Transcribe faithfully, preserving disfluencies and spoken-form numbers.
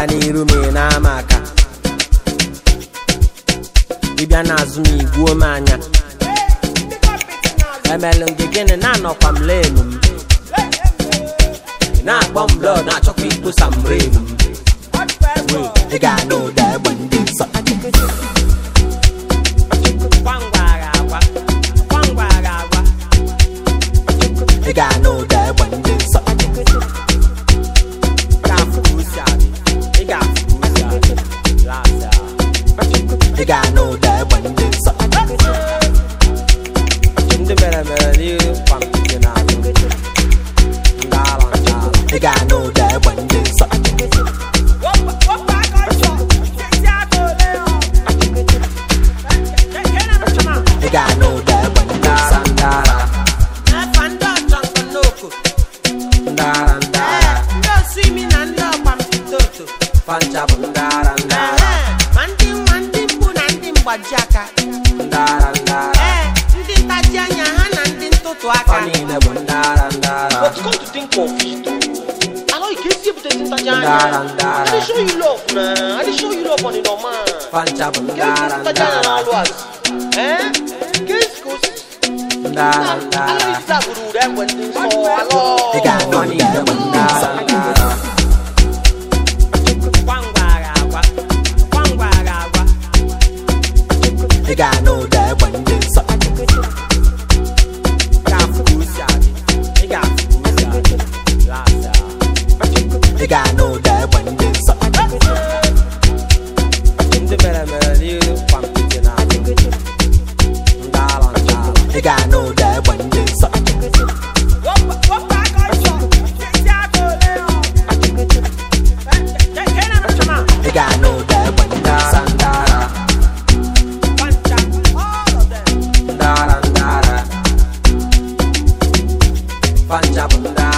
Ibia n'iru me na amaka Ibia n'azụ m igwuo m anya Emelu nke gịnị na-anọkwa m lenu m Na-akpọ m blood na-achọkwa ikposa m renu m Ị ga-anụ ụda egbe ndị nsọ Ị ga-anụ ụda egbe ndị nsọ Ị ga-anụ ụda egbe ndị nsọ Ndị mere mere n'ihu kwampụta n'azụ Ndala ndala Ị ga-anụ ụda egbe ndị nsọ Ị ga-anụ ụda egbe ndị nsọ Ndala Ndala ndala Ndị osi imi na ndị ọkwa mpitoto Pancha bụ ndala ndala Ma ndị nwa ndị mkpu na ndị mgbaji aka Ndala ndala Ee, ndị ntaji anya ha na ndị ntụtụ aka Ọ niile bụ ndala ndala But come to think of it, I know you can't see but there's Ndala Tajana. ndala I dey show you love, nah. I dey show you love on the normal. Pancha bụ Can't ndala see Tajana ndala now, what? Eh? Can't go see. Ndala I ndala know it's that good that when things fall. Hello. Ị ga-anụ ụda egbe ndị nsọ Ị ga-anụ ụda egbe ndị nsọ Ị ga-anụ ụda egbe ndị nsọ Ndị mere mere n'ihu kwampụta n'azụ Ndala ndala Ị ga-anụ ụda egbe ndị nsọ Ị ga-anụ ụda egbe ndị nsọ Ndala Ndala ndala Pancha bụ ndala